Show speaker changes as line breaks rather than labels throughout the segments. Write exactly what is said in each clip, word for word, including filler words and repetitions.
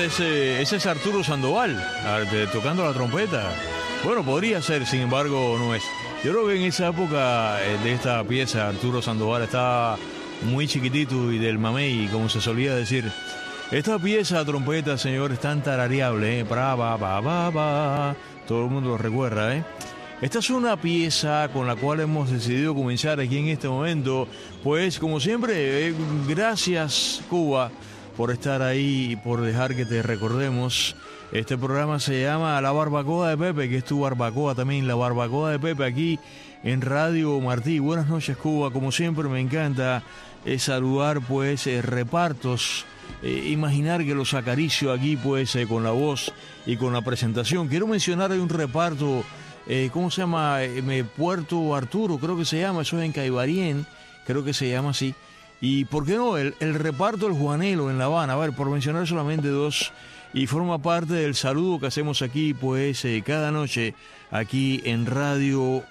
ese es, ese es Arturo Sandoval, tocando la trompeta. Bueno, podría ser, sin embargo, no es. Yo creo que en esa época de esta pieza, Arturo Sandoval estaba muy chiquitito y del mamey, como se solía decir. Esta pieza, trompeta, señor, es tan tarareable, ¿eh? Pra, ba, ba, ba, ba. Todo el mundo lo recuerda, ¿eh? Esta es una pieza con la cual hemos decidido comenzar aquí en este momento. Pues, como siempre, eh, gracias, Cuba, por estar ahí y por dejar que te recordemos. Este programa se llama La Barbacoa de Pepe, que es tu barbacoa también, La Barbacoa de Pepe, aquí en Radio Martí. Buenas noches, Cuba. Como siempre, me encanta eh, saludar, pues, eh, repartos. Eh, imaginar que los acaricio aquí, pues, eh, con la voz y con la presentación. Quiero mencionar, hay un reparto... Eh, ¿Cómo se llama? Eh, Puerto Arturo, creo que se llama, eso es en Caibarien, creo que se llama así. Y ¿por qué no? El, el reparto El Juanelo en La Habana, a ver, por mencionar solamente dos, y forma parte del saludo que hacemos aquí, pues, eh, cada noche, aquí en Radio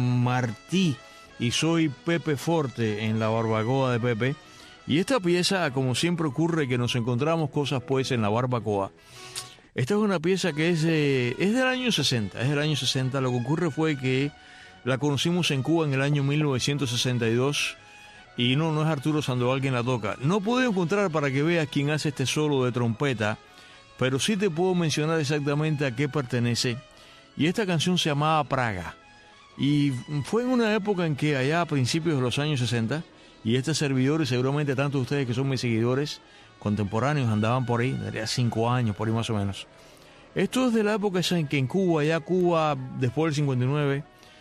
Martí. Y soy Pepe Forte en La Barbacoa de Pepe. Y esta pieza, como siempre ocurre, que nos encontramos cosas, pues, en la barbacoa. Esta es una pieza que es, eh, es del año sesenta, es del año sesenta. Lo que ocurre fue que la conocimos en Cuba en el año mil novecientos sesenta y dos y no, no es Arturo Sandoval quien la toca. No puedo encontrar para que veas quién hace este solo de trompeta, pero sí te puedo mencionar exactamente a qué pertenece. Y esta canción se llamaba Praga. Y fue en una época en que allá a principios de los años sesenta, y este servidor y seguramente tantos de ustedes que son mis seguidores contemporáneos andaban por ahí, daría cinco años, por ahí más o menos. Esto es de la época en que en Cuba, ya Cuba, después del cincuenta y nueve,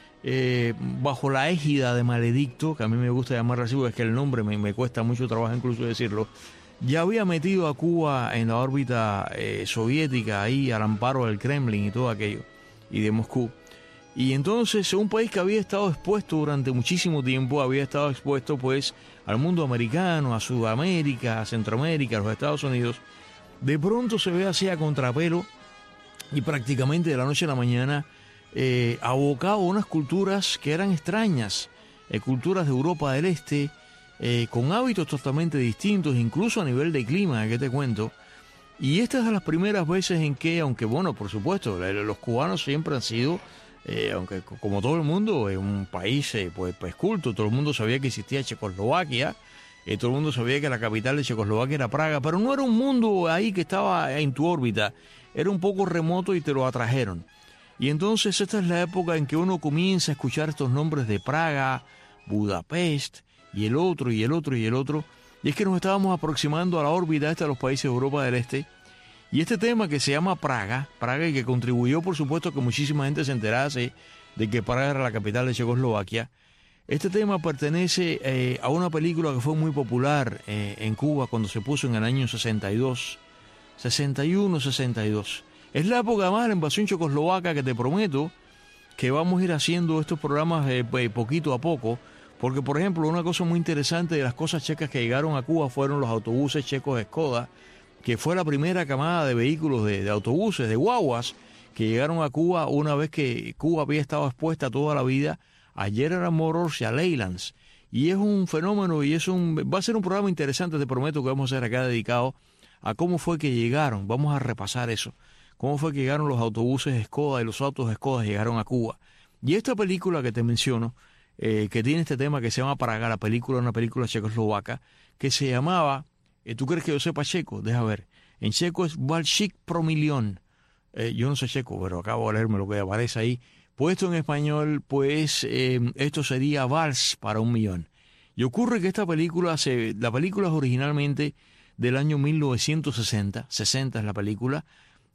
eh, bajo la égida de Maledicto, que a mí me gusta llamarlo así, porque es que el nombre me, me cuesta mucho trabajo incluso decirlo, ya había metido a Cuba en la órbita eh, soviética, ahí al amparo del Kremlin y todo aquello, y de Moscú. Y entonces, un país que había estado expuesto durante muchísimo tiempo, había estado expuesto pues al mundo americano, a Sudamérica, a Centroamérica, a los Estados Unidos, de pronto se ve así a contrapelo y prácticamente de la noche a la mañana eh, abocado a unas culturas que eran extrañas, eh, culturas de Europa del Este, eh, con hábitos totalmente distintos, incluso a nivel de clima, que te cuento. Y esta es de las primeras veces en que, aunque bueno, por supuesto, los cubanos siempre han sido... Eh, aunque como todo el mundo es un país eh, pues, pues culto, todo el mundo sabía que existía Checoslovaquia, eh, todo el mundo sabía que la capital de Checoslovaquia era Praga, pero no era un mundo ahí que estaba en tu órbita, era un poco remoto y te lo atrajeron. Y entonces esta es la época en que uno comienza a escuchar estos nombres de Praga, Budapest, y el otro, y el otro, y el otro, y es que nos estábamos aproximando a la órbita esta de los países de Europa del Este. Y este tema que se llama Praga, Praga y que contribuyó por supuesto que muchísima gente se enterase de que Praga era la capital de Checoslovaquia, este tema pertenece eh, a una película que fue muy popular eh, en Cuba cuando se puso en el año sesenta y dos, sesenta y uno, sesenta y dos. Es la época más de la invasión checoslovaca que te prometo que vamos a ir haciendo estos programas eh, poquito a poco, porque por ejemplo una cosa muy interesante de las cosas checas que llegaron a Cuba fueron los autobuses checos Skoda, que fue la primera camada de vehículos, de, de autobuses, de guaguas, que llegaron a Cuba una vez que Cuba había estado expuesta toda la vida a General Motors y a Leylands. Y es un fenómeno y es un va a ser un programa interesante, te prometo, que vamos a hacer acá dedicado a cómo fue que llegaron. Vamos a repasar eso. Cómo fue que llegaron los autobuses Skoda y los autos Skoda llegaron a Cuba. Y esta película que te menciono, eh, que tiene este tema que se llama Praga, la película, una película checoslovaca, que se llamaba... ¿Tú crees que yo sepa checo? Deja ver. En checo es Balshik pro millón. Eh, yo no sé checo, pero acabo de leerme lo que aparece ahí. Puesto en español, pues eh, esto sería Vals para un millón. Y ocurre que esta película, se, la película es originalmente del año mil novecientos sesenta. sesenta es la película.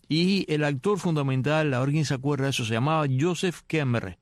Y el actor fundamental, a ver quién se acuerda de eso, se llamaba Joseph Kemmerer.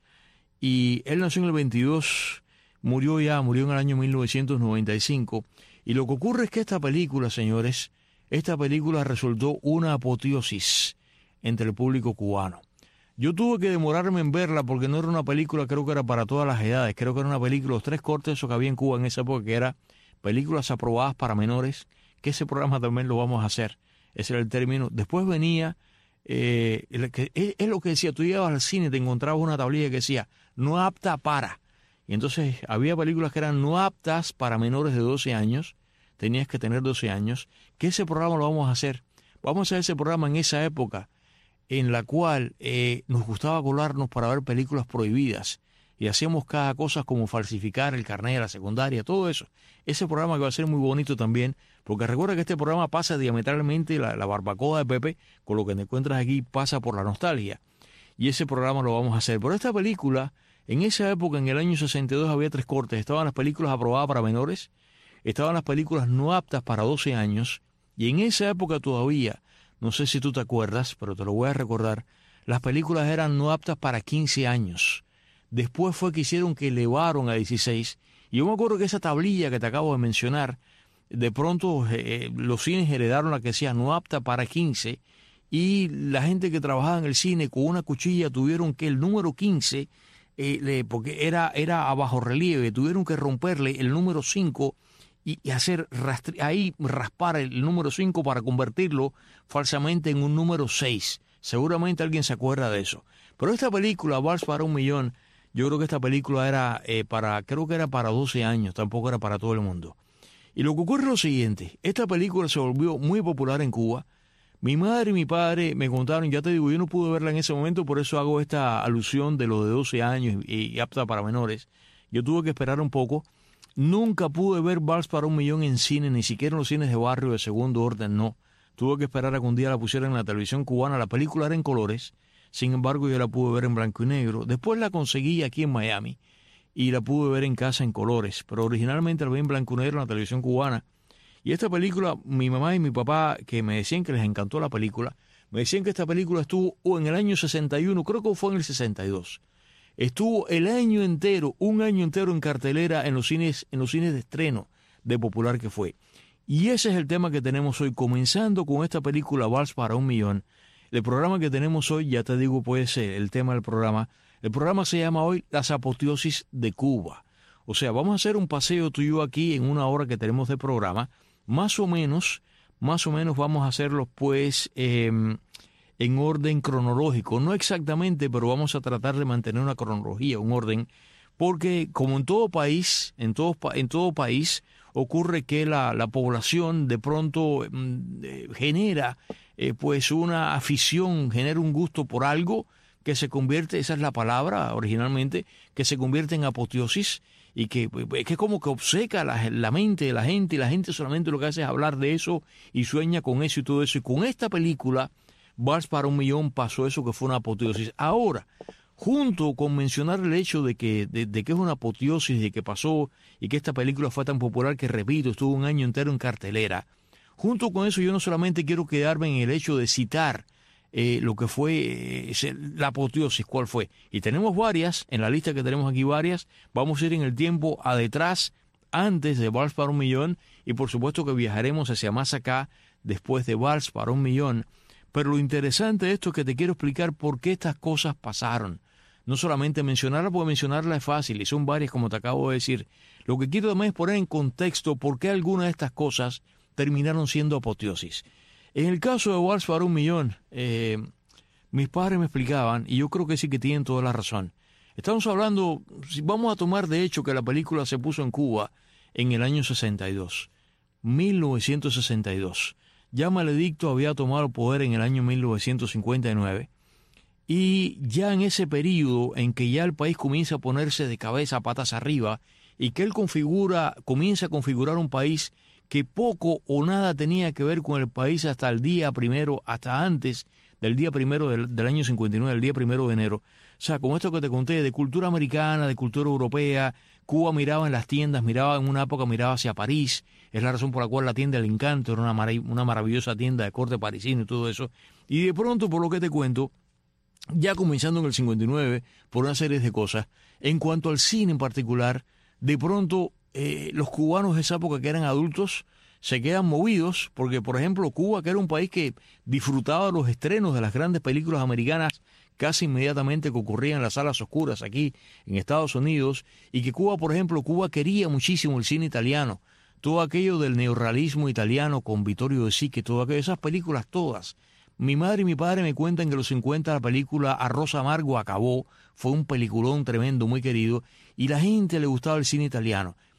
Y él nació en el veintidós, murió ya, murió en el año mil novecientos noventa y cinco. Y lo que ocurre es que esta película, señores, esta película resultó una apoteosis entre el público cubano. Yo tuve que demorarme en verla porque no era una película, creo que era para todas las edades, creo que era una película, los tres cortes eso que había en Cuba en esa época, que era películas aprobadas para menores, que ese programa también lo vamos a hacer, ese era el término. Después venía, eh, es, es lo que decía, tú llegabas al cine, te encontrabas una tablilla que decía, no apta para. Y entonces había películas que eran no aptas para menores de doce años, tenías que tener doce años, que ese programa lo vamos a hacer Vamos a hacer ese programa en esa época en la cual eh, nos gustaba colarnos para ver películas prohibidas y hacíamos cada cosa como falsificar el carnet de la secundaria, todo eso. Ese programa que va a ser muy bonito también, porque recuerda que este programa pasa diametralmente, la, la barbacoa de Pepe, con lo que te encuentras aquí, pasa por la nostalgia. Y ese programa lo vamos a hacer. Pero esta película, en esa época, en el año sesenta y dos, había tres cortes. Estaban las películas aprobadas para menores, estaban las películas no aptas para doce años, y en esa época todavía, no sé si tú te acuerdas, pero te lo voy a recordar, las películas eran no aptas para quince años. Después fue que hicieron que elevaron a dieciséis. Y yo me acuerdo que esa tablilla que te acabo de mencionar, de pronto eh, los cines heredaron la que decía no apta para quince, y la gente que trabajaba en el cine con una cuchilla tuvieron que el número quince, eh, le, porque era, era a bajo relieve, tuvieron que romperle el número cinco y, y hacer rastri- ahí raspar el número cinco para convertirlo falsamente en un número seis. Seguramente alguien se acuerda de eso. Pero esta película, Vals para un millón, yo creo que esta película era eh, para, creo que era para doce años, tampoco era para todo el mundo. Y lo que ocurre es lo siguiente, esta película se volvió muy popular en Cuba. Mi madre y mi padre me contaron, ya te digo, yo no pude verla en ese momento, por eso hago esta alusión de lo de doce años y, y apta para menores. Yo tuve que esperar un poco. Nunca pude ver Vals para un millón en cine, ni siquiera en los cines de barrio de segundo orden, no. Tuve que esperar a que un día la pusieran en la televisión cubana. La película era en colores, sin embargo yo la pude ver en blanco y negro. Después la conseguí aquí en Miami y la pude ver en casa en colores, pero originalmente la vi en blanco y negro en la televisión cubana. Y esta película, mi mamá y mi papá, que me decían que les encantó la película, me decían que esta película estuvo en el año sesenta y uno, creo que fue en el sesenta y dos. Estuvo el año entero, un año entero en cartelera en los cines, en los cines de estreno de popular que fue. Y ese es el tema que tenemos hoy, comenzando con esta película Vals para un millón. El programa que tenemos hoy, ya te digo, puede ser el tema del programa. El programa se llama hoy Las apoteosis de Cuba. O sea, vamos a hacer un paseo tú y yo aquí en una hora que tenemos de programa. Más o menos, más o menos vamos a hacerlo pues eh, en orden cronológico. No exactamente, pero vamos a tratar de mantener una cronología, un orden, porque como en todo país, en todo, en todo país ocurre que la, la población de pronto eh, genera eh, pues una afición, genera un gusto por algo que se convierte, esa es la palabra originalmente, que se convierte en apoteosis, y que, que como que obceca la, la mente de la gente, y la gente solamente lo que hace es hablar de eso y sueña con eso y todo eso. Y con esta película, Vals para un millón, pasó eso que fue una apoteosis. Ahora, junto con mencionar el hecho de que, de, de que es una apoteosis, de que pasó y que esta película fue tan popular que, repito, estuvo un año entero en cartelera, junto con eso yo no solamente quiero quedarme en el hecho de citar Eh, lo que fue eh, la apoteosis, cuál fue. Y tenemos varias, en la lista que tenemos aquí varias, vamos a ir en el tiempo a detrás, antes de Vals para un millón, y por supuesto que viajaremos hacia más acá, después de Vals para un millón. Pero lo interesante de esto es que te quiero explicar por qué estas cosas pasaron. No solamente mencionarla, porque mencionarla es fácil, y son varias como te acabo de decir. Lo que quiero también es poner en contexto por qué algunas de estas cosas terminaron siendo apoteosis. En el caso de Vals para un millón, eh, mis padres me explicaban, y yo creo que sí que tienen toda la razón. Estamos hablando, si vamos a tomar de hecho que la película se puso en Cuba en el año sesenta y dos, mil novecientos sesenta y dos. Ya Maledicto había tomado el poder en el año mil novecientos cincuenta y nueve, y ya en ese periodo en que ya el país comienza a ponerse de cabeza patas arriba, y que él configura, comienza a configurar un país que poco o nada tenía que ver con el país hasta el día primero, hasta antes del día primero del, del año cincuenta y nueve, el día primero de enero. O sea, con esto que te conté, de cultura americana, de cultura europea, Cuba miraba en las tiendas, miraba en una época, miraba hacia París, es la razón por la cual la tienda del Encanto era una, marav- una maravillosa tienda de corte parisino y todo eso. Y de pronto, por lo que te cuento, ya comenzando en el cincuenta y nueve, por una serie de cosas, en cuanto al cine en particular, de pronto Eh, los cubanos de esa época que eran adultos se quedan movidos porque, por ejemplo, Cuba, que era un país que disfrutaba los estrenos de las grandes películas americanas casi inmediatamente que ocurrían en las salas oscuras aquí en Estados Unidos, y que Cuba, por ejemplo, Cuba quería muchísimo el cine italiano, todo aquello del neorrealismo italiano con Vittorio De Sica, todas aquellas esas películas todas. Mi madre y mi padre me cuentan que en los cincuenta la película Arroz Amargo acabó, fue un peliculón tremendo, muy querido, y la gente le gustaba el cine italiano.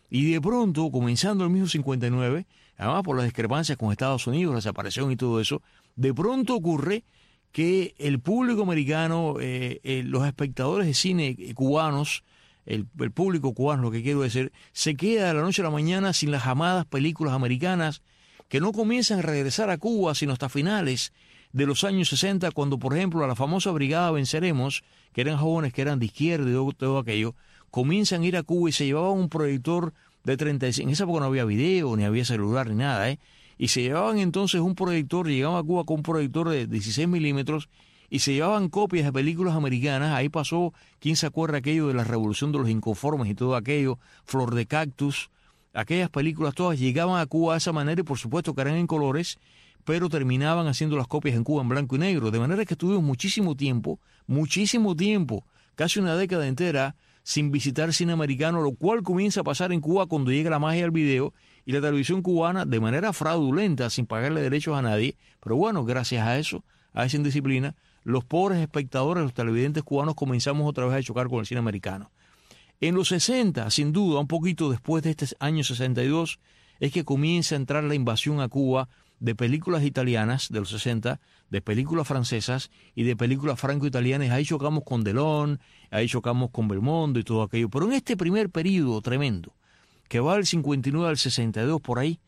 Y de pronto, comenzando el mismo cincuenta y nueve, además por las discrepancias con Estados Unidos, la separación y todo eso, de pronto ocurre que el público americano, eh, eh, los espectadores de cine cubanos, el, el público cubano, lo que quiero decir, se queda de la noche a la mañana sin las amadas películas americanas que no comienzan a regresar a Cuba sino hasta finales de los años sesenta, cuando, por ejemplo, a la famosa Brigada Venceremos, que eran jóvenes que eran de izquierda y todo, todo aquello, comienzan a ir a Cuba y se llevaban un proyector de treinta y cinco. En esa época no había video, ni había celular, ni nada, ¿eh? Y se llevaban entonces un proyector, llegaban a Cuba con un proyector de dieciséis milímetros y se llevaban copias de películas americanas. Ahí pasó, ¿quién se acuerda aquello de la Revolución de los Inconformes y todo aquello? Flor de Cactus, aquellas películas todas llegaban a Cuba de esa manera y por supuesto que eran en colores, pero terminaban haciendo las copias en Cuba en blanco y negro. De manera que estuvimos muchísimo tiempo, muchísimo tiempo, casi una década entera, sin visitar cine americano, lo cual comienza a pasar en Cuba cuando llega la magia del video y la televisión cubana de manera fraudulenta, sin pagarle derechos a nadie. Pero bueno, gracias a eso, a esa indisciplina, los pobres espectadores, los televidentes cubanos, comenzamos otra vez a chocar con el cine americano. En los sesenta, sin duda, un poquito después de este año sesenta y dos, es que comienza a entrar la invasión a Cuba de películas italianas de los sesenta, de películas francesas y de películas franco-italianas. Ahí chocamos con Delon, ahí chocamos con Belmondo y todo aquello. Pero en este primer periodo tremendo, que va del cincuenta y nueve al sesenta y dos por ahí,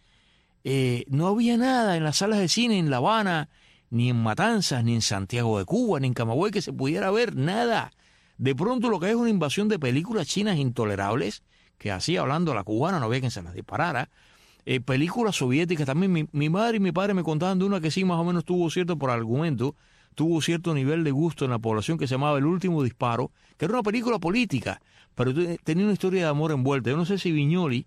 eh, no había nada en las salas de cine en La Habana, ni en Matanzas, ni en Santiago de Cuba, ni en Camagüey que se pudiera ver, nada. De pronto lo que hay es una invasión de películas chinas intolerables, que así hablando a la cubana no había quien se las disparara. Eh, películas soviéticas también. Mi, mi madre y mi padre me contaban de una que sí más o menos tuvo cierto, por argumento, tuvo cierto nivel de gusto en la población, que se llamaba El Último Disparo, que era una película política, pero tenía una historia de amor envuelta. Yo no sé si Viñoli,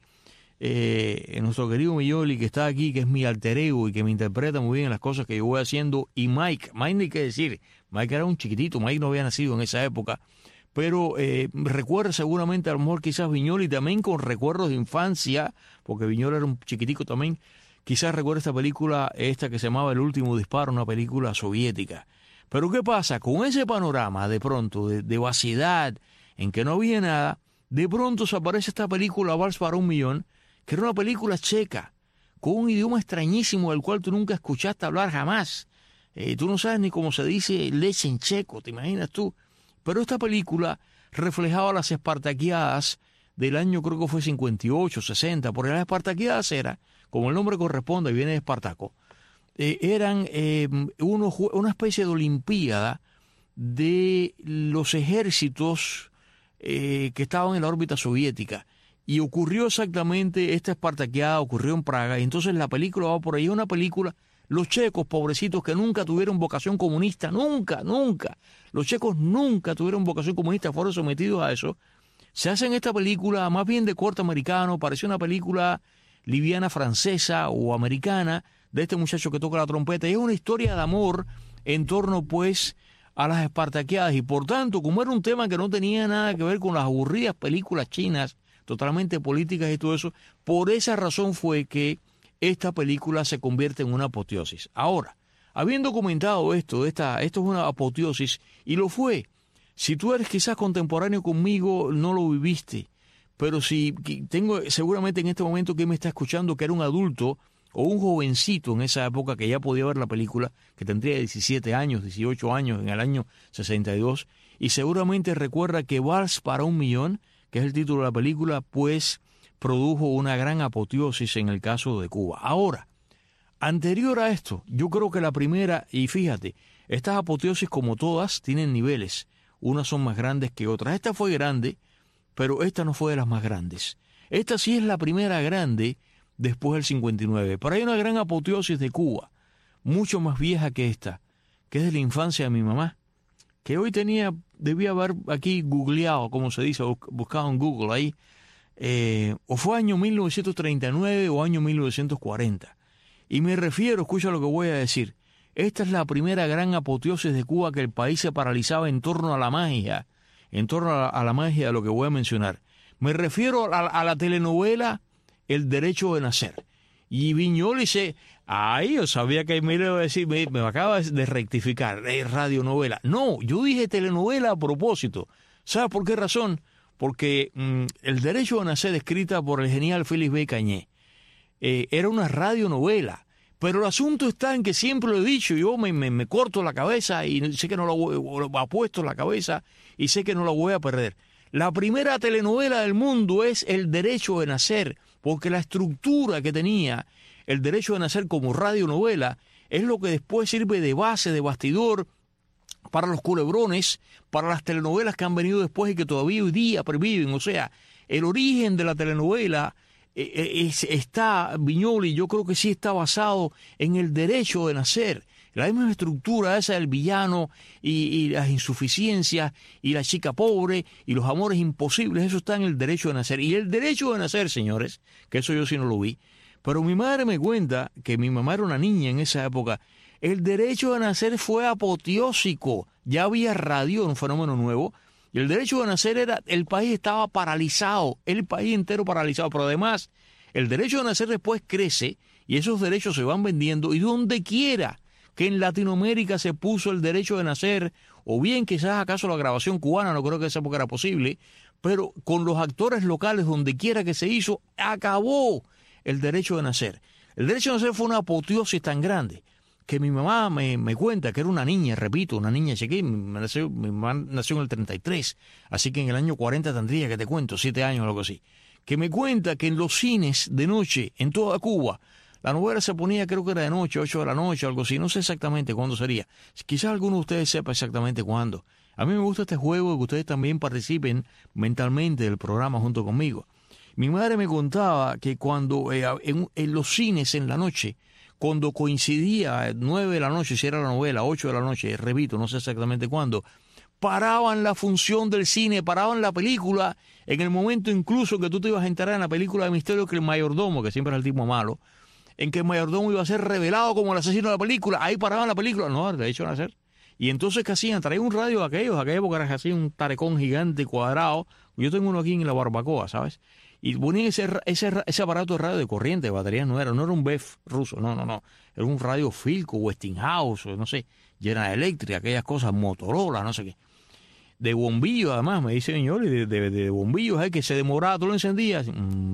eh, nuestro querido Viñoli, que está aquí, que es mi alter ego y que me interpreta muy bien en las cosas que yo voy haciendo, y Mike, Mike ni qué decir, Mike era un chiquitito, Mike no había nacido en esa época, pero eh, recuerda seguramente a lo mejor quizás Viñoli también con recuerdos de infancia, porque Viñoli era un chiquitico también, quizás recuerda esta película, esta que se llamaba El Último Disparo, una película soviética. Pero ¿qué pasa? Con ese panorama de pronto, de, de vaciedad, en que no había nada, de pronto se aparece esta película Vals para un Millón, que era una película checa, con un idioma extrañísimo del cual tú nunca escuchaste hablar jamás. Eh, tú no sabes ni cómo se dice leche en checo, ¿te imaginas tú? Pero esta película reflejaba las espartaquiadas del año, creo que fue cincuenta y ocho, sesenta, porque las espartaquiadas era, como el nombre corresponde, viene de Espartaco, eh, eran eh, uno, una especie de olimpiada de los ejércitos eh, que estaban en la órbita soviética. Y ocurrió exactamente, esta espartaquiada ocurrió en Praga, y entonces la película va por ahí, una película. Los checos, pobrecitos, que nunca tuvieron vocación comunista, nunca, nunca. Los checos nunca tuvieron vocación comunista, fueron sometidos a eso. Se hacen esta película más bien de corte americano, parecía una película liviana francesa o americana, de este muchacho que toca la trompeta. Y es una historia de amor en torno, pues, a las espartaquiadas. Y por tanto, como era un tema que no tenía nada que ver con las aburridas películas chinas, totalmente políticas y todo eso, por esa razón fue que esta película se convierte en una apoteosis. Ahora, habiendo comentado esto, esta, esto es una apoteosis, y lo fue. Si tú eres quizás contemporáneo conmigo, no lo viviste, pero si tengo seguramente en este momento que me está escuchando que era un adulto o un jovencito en esa época que ya podía ver la película, que tendría diecisiete años, dieciocho años en el año sesenta y dos, y seguramente recuerda que Vals para un Millón, que es el título de la película, pues produjo una gran apoteosis en el caso de Cuba. Ahora, anterior a esto, yo creo que la primera, y fíjate, estas apoteosis como todas tienen niveles, unas son más grandes que otras. Esta fue grande, pero esta no fue de las más grandes. Esta sí es la primera grande después del cincuenta y nueve. Pero hay una gran apoteosis de Cuba, mucho más vieja que esta, que es de la infancia de mi mamá, que hoy tenía, debía haber aquí googleado, como se dice, buscado en Google ahí, Eh, o fue año mil novecientos treinta y nueve o año mil novecientos cuarenta. Y me refiero, escucha lo que voy a decir, esta es la primera gran apoteosis de Cuba, que el país se paralizaba en torno a la magia, en torno a la, a la magia de lo que voy a mencionar. Me refiero a, a la telenovela El Derecho de Nacer. Y Viñoli se... Ay, yo sabía que me iba a decir, me, me acaba de rectificar, es radionovela. No, yo dije telenovela a propósito. ¿Sabes por qué razón? porque mmm, El derecho a nacer, escrita por el genial Félix B. Cañé, eh, era una radionovela. Pero el asunto está en que siempre lo he dicho, yo me, me, me corto la cabeza y sé que no la voy, apuesto la cabeza y sé que no la voy a perder. La primera telenovela del mundo es El derecho de nacer, porque la estructura que tenía El derecho de nacer como radionovela es lo que después sirve de base, de bastidor para los culebrones, para las telenovelas que han venido después y que todavía hoy día perviven. O sea, el origen de la telenovela eh, es, está, Viñoly, yo creo que sí está basado en el derecho de nacer. La misma estructura esa del villano y, y las insuficiencias y la chica pobre y los amores imposibles, eso está en El derecho de nacer. Y El derecho de nacer, señores, que eso yo sí no lo vi, pero mi madre me cuenta que mi mamá era una niña en esa época. El derecho de nacer fue apoteósico. Ya había radio, un fenómeno nuevo. Y El derecho de nacer era, el país estaba paralizado, el país entero paralizado. Pero además, El derecho de nacer después crece y esos derechos se van vendiendo. Y donde quiera que en Latinoamérica se puso El derecho de nacer, o bien quizás acaso la grabación cubana, no creo que esa época era posible, pero con los actores locales, donde quiera que se hizo, acabó El derecho de nacer. El derecho de nacer fue una apoteosis tan grande que mi mamá me, me cuenta que era una niña, repito, una niña chiquita. Mi, nació, mi mamá nació en el treinta y tres, así que en el año cuarenta tendría, que te cuento, siete años o algo así, que me cuenta que en los cines de noche, en toda Cuba, la novela se ponía, creo que era de noche, ocho de la noche, algo así, no sé exactamente cuándo sería. Quizás alguno de ustedes sepa exactamente cuándo. A mí me gusta este juego, que ustedes también participen mentalmente del programa junto conmigo. Mi madre me contaba que cuando eh, en, en los cines en la noche, cuando coincidía nueve de la noche, si era la novela, ocho de la noche, repito, no sé exactamente cuándo, paraban la función del cine, paraban la película, en el momento incluso que tú te ibas a enterar en la película de misterio que el mayordomo, que siempre era el tipo malo, en que el mayordomo iba a ser revelado como el asesino de la película, ahí paraban la película, no, de hecho, nacer. Y entonces, ¿qué hacían? Traían un radio de aquellos, aquella época era así, un tarecón gigante, cuadrado, yo tengo uno aquí en la barbacoa, ¿sabes? Y ponían ese, ese, ese aparato de radio de corriente, de batería, no era, no era un B E F ruso, no, no, no. Era un radio Philco, Westinghouse, no sé, General Electric, aquellas cosas, Motorola, no sé qué. De bombillos, además, me dice señor, de, de, de bombillos, ¿eh? Que se demoraba, tú lo encendías,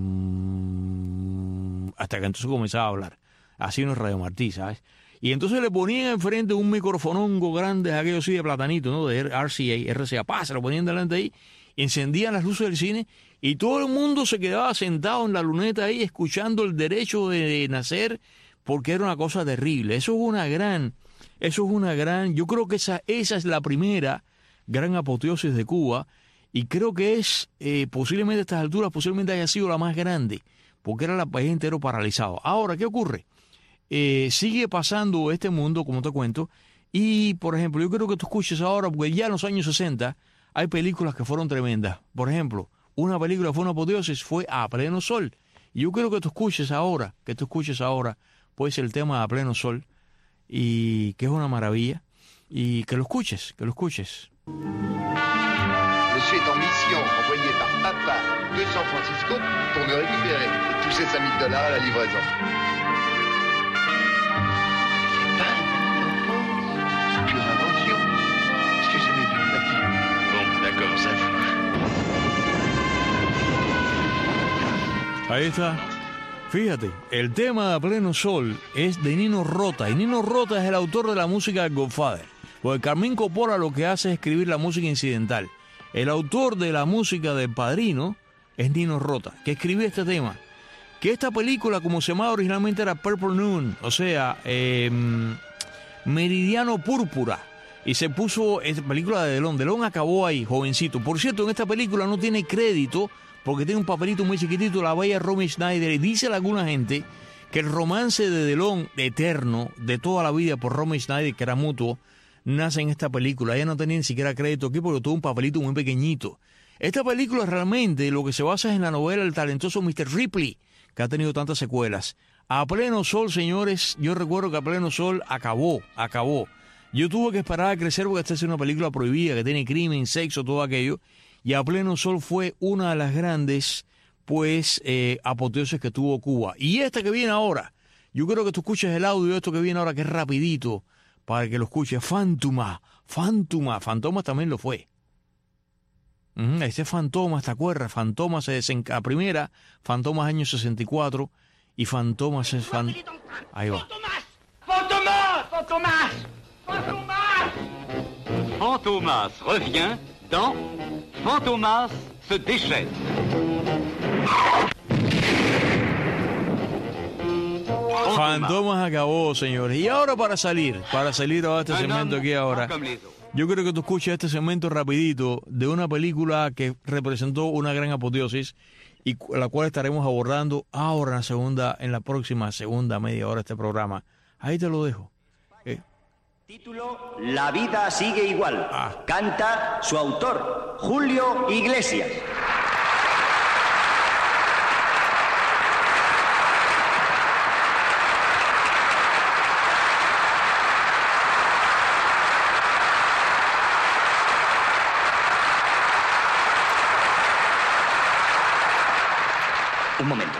mmm, hasta que entonces comenzaba a hablar. Así no es Radio Martí, ¿sabes? Y entonces le ponían enfrente un microfonongo grande, aquellos sí de platanito, ¿no? De R C A, R C A, pa, se lo ponían delante ahí, encendían las luces del cine y todo el mundo se quedaba sentado en la luneta ahí escuchando El derecho de nacer, porque era una cosa terrible. Eso es una gran, eso es una gran, yo creo que esa, esa es la primera gran apoteosis de Cuba, y creo que es, eh, posiblemente a estas alturas, posiblemente haya sido la más grande, porque era el país entero paralizado. Ahora, ¿qué ocurre? Eh, sigue pasando este mundo, como te cuento, y, por ejemplo, yo creo que tú escuches ahora, porque ya en los años sesenta hay películas que fueron tremendas. Por ejemplo, una película que fue una apoteosis fue A Pleno Sol. Y yo quiero que tú escuches ahora, que tú escuches ahora, pues el tema A Pleno Sol, y que es una maravilla, y que lo escuches, que lo escuches.
Monsieur est en mission, envoyé par Papa de San Francisco pour me récupérer et toucher cinq mille dollars à la livraison. Pure invention. Je t'ai jamais vu de ma vie. Bon, d'accord, ça va.
Ahí está. Fíjate, el tema de A Pleno Sol es de Nino Rota, y Nino Rota es el autor de la música de Godfather. Porque Carmín Coppola lo que hace es escribir la música incidental. El autor de la música del Padrino es Nino Rota, que escribió este tema. Que esta película, como se llamaba originalmente, era Purple Noon, o sea, eh, Meridiano Púrpura. Y se puso, esta película de Delon. Delon acabó ahí, jovencito. Por cierto, en esta película no tiene crédito, porque tiene un papelito muy chiquitito, la bella Romy Schneider. Y dice alguna gente que el romance de Delon, eterno, de toda la vida por Romy Schneider, que era mutuo, nace en esta película. Ella no tenía ni siquiera crédito aquí porque tuvo un papelito muy pequeñito. Esta película realmente lo que se basa es en la novela El talentoso mister Ripley, que ha tenido tantas secuelas. A Pleno Sol, señores, yo recuerdo que A Pleno Sol acabó, acabó. Yo tuve que esperar a crecer porque esta es una película prohibida, que tiene crimen, sexo, todo aquello. Y A Pleno Sol fue una de las grandes, pues, eh, apoteosis que tuvo Cuba. Y esta que viene ahora, yo creo que tú escuches el audio de esto que viene ahora, que es rapidito, para que lo escuche. Fantuma, Fantuma, Fantomas también lo fue. Uh-huh. Ese Fantomas, ¿te acuerdas? Fantomas es en la primera, Fantomas año sesenta y cuatro, y Fantomas es fan... Ahí va.
Fantomas, Fantomas, Fantomas.
Fantomas revient dans Fantomas se déchaîne.
Fantomas acabó, señores. Y ahora para salir, para salir a este segmento aquí ahora, yo creo que tú escuches este segmento rapidito de una película que representó una gran apoteosis y la cual estaremos abordando ahora en la segunda, en la próxima segunda media hora de este programa. Ahí te lo dejo. Eh.
Título: La vida sigue igual.
Ah.
Canta su autor, Julio Iglesias. Un momento.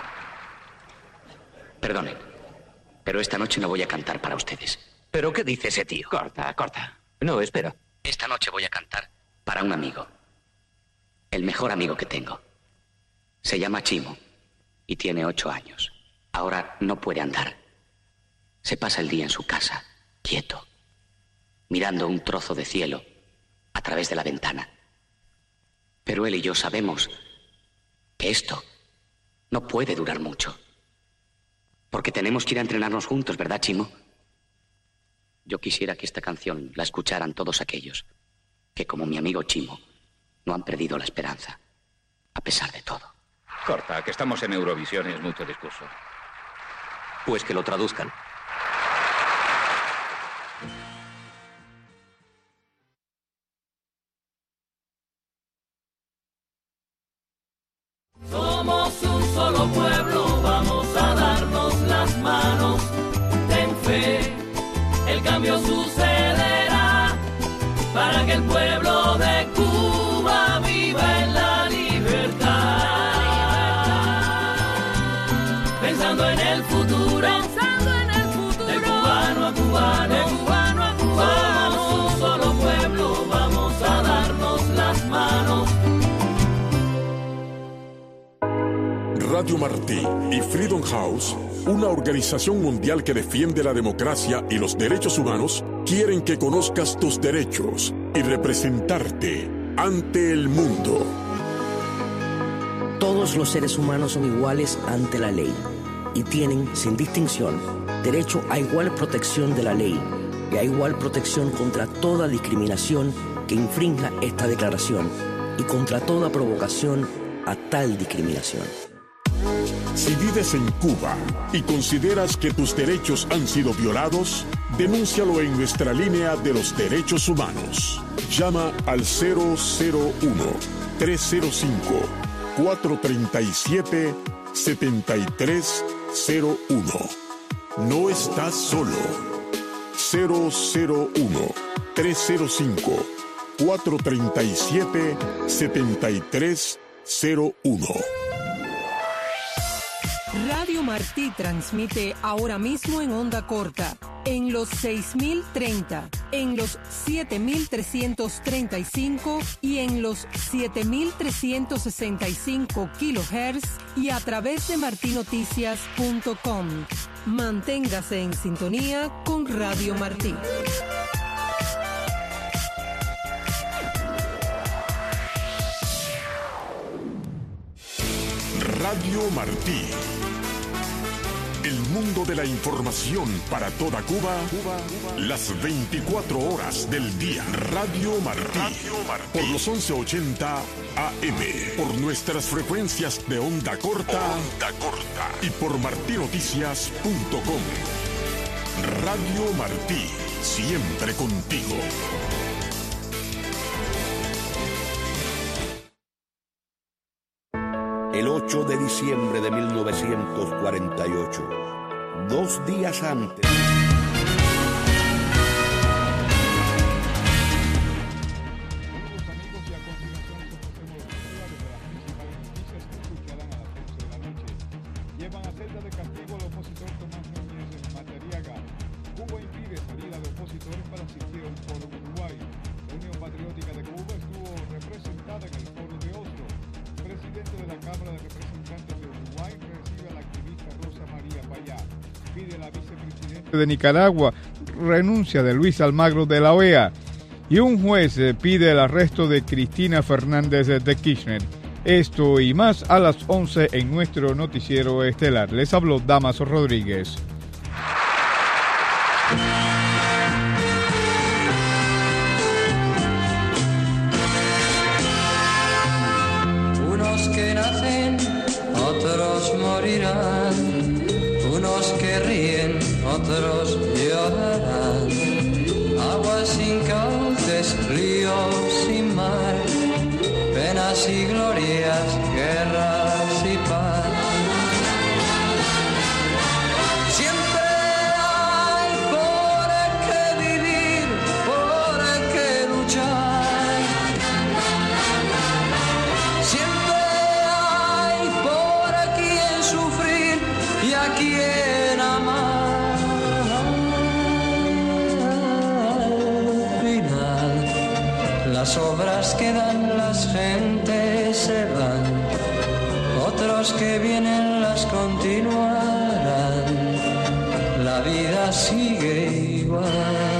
Perdonen, pero esta noche no voy a cantar para ustedes.
¿Pero qué dice ese tío?
Corta, corta.
No, espera.
Esta noche voy a cantar para un amigo. El mejor amigo que tengo. Se llama Chimo y tiene ocho años. Ahora no puede andar. Se pasa el día en su casa, quieto, mirando un trozo de cielo a través de la ventana. Pero él y yo sabemos que esto no puede durar mucho. Porque tenemos que ir a entrenarnos juntos, ¿verdad, Chimo? Yo quisiera que esta canción la escucharan todos aquellos que, como mi amigo Chimo, no han perdido la esperanza, a pesar de todo.
Corta, que estamos en Eurovisión, es mucho discurso.
Pues que lo traduzcan.
Somos un solo pueblo, vamos a darnos las manos. Ten fe, el cambio sucederá para que el pueblo de Cuba viva en la libertad. Pensando en el futuro, pensando en el futuro, de cubano a cubano, de cubano a cubano. Somos un solo pueblo, vamos a darnos las manos.
Radio Martí y Freedom House, una organización mundial que defiende la democracia y los derechos humanos, quieren que conozcas tus derechos y representarte ante el mundo.
Todos los seres humanos son iguales ante la ley y tienen, sin distinción, derecho a igual protección de la ley y a igual protección contra toda discriminación que infrinja esta declaración y contra toda provocación a tal discriminación.
Si vives en Cuba y consideras que tus derechos han sido violados, denúncialo en nuestra línea de los derechos humanos. Llama al cero cero uno, tres cero cinco, cuatro tres siete, siete tres cero uno. No estás solo. cero cero uno, tres cero cinco, cuatro tres siete, siete tres cero uno.
Radio Martí transmite ahora mismo en onda corta, en los seis mil treinta, en los siete mil trescientos treinta y cinco y en los siete mil trescientos sesenta y cinco kilohertz y a través de marti noticias punto com. Manténgase en sintonía con Radio Martí.
Radio Martí. El mundo de la información para toda Cuba, las veinticuatro horas del día. Radio Martí, Radio Martí. Por los once ochenta A M, por nuestras frecuencias de onda corta, onda corta y por marti noticias punto com. Radio Martí, siempre contigo.
El ocho de diciembre de mil novecientos cuarenta y ocho, dos días antes.
Llevan a celda de castigo al opositor Tomás Núñez en Madariaga. Cuba impide salida de opositores para asistir a un foro en Uruguay. La Unión Patriótica de Cuba estuvo representada en Cámara de Representantes de Uruguay recibe a la activista Rosa María Payá. Pide la vicepresidenta de Nicaragua renuncia de Luis Almagro de la O E A. Y un juez pide el arresto de Cristina Fernández de Kirchner. Esto y más a las once en nuestro noticiero estelar. Les habló Damaso Rodríguez.
Unos que nacen, otros morirán. Unos que ríen, otros llorarán. Aguas sin cauces, ríos sin mar, penas y glorias, guerras y paz. Siempre hay por qué vivir, por qué luchar. Siempre hay por quien sufrir y a quien amar. Las obras quedan, las gentes se van, otros que vienen las continuarán, la vida sigue igual.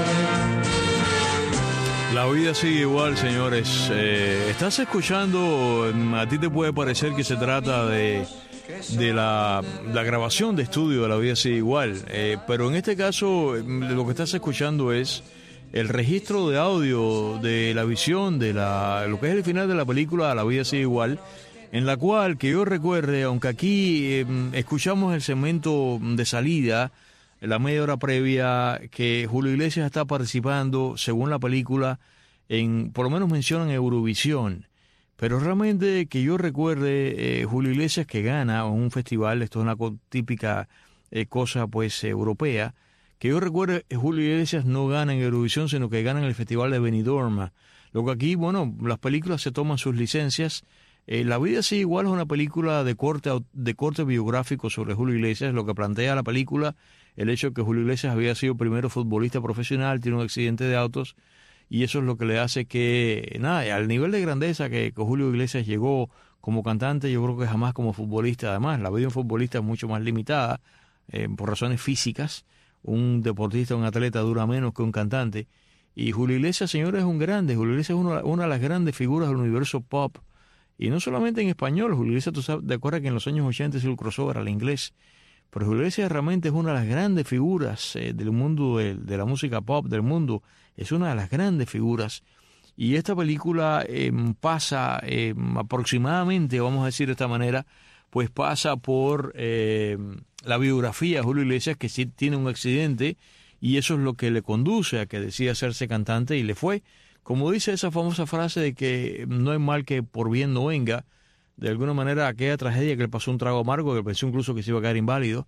La vida sigue igual, señores. Eh, estás escuchando, a ti te puede parecer que se trata de, de la, la grabación de estudio de La vida sigue igual, eh, pero en este caso lo que estás escuchando es el registro de audio de la visión de la lo que es el final de la película La vida sigue igual, en la cual, que yo recuerde, aunque aquí eh, escuchamos el segmento de salida, la media hora previa, que Julio Iglesias está participando, según la película, en, por lo menos mencionan Eurovisión, pero realmente que yo recuerde, eh, Julio Iglesias que gana en un festival, esto es una típica eh, cosa pues europea, que yo recuerde, Julio Iglesias no gana en Eurovisión, sino que gana en el Festival de Benidorm. Lo que aquí, bueno, las películas se toman sus licencias. Eh, La vida sigue igual es una película de corte, de corte biográfico sobre Julio Iglesias, lo que plantea la película, el hecho de que Julio Iglesias había sido primero futbolista profesional, tiene un accidente de autos, y eso es lo que le hace que, nada, al nivel de grandeza que, que Julio Iglesias llegó como cantante, yo creo que jamás como futbolista. Además, la vida de un futbolista es mucho más limitada, eh, por razones físicas. Un deportista, un atleta dura menos que un cantante. Y Julio Iglesias, señores, es un grande. Julio Iglesias es una, una de las grandes figuras del universo pop. Y no solamente en español. Julio Iglesias, tú sabes, te acuerdas que en los años ochenta hizo el crossover al inglés. Pero Julio Iglesias realmente es una de las grandes figuras eh, del mundo de, de la música pop del mundo. Es una de las grandes figuras. Y esta película eh, pasa eh, aproximadamente, vamos a decir de esta manera, pues pasa por eh, la biografía de Julio Iglesias, que sí tiene un accidente, y eso es lo que le conduce a que decida hacerse cantante, y le fue. Como dice esa famosa frase de que no hay mal que por bien no venga, de alguna manera aquella tragedia que le pasó un trago amargo, que pensó incluso que se iba a quedar inválido,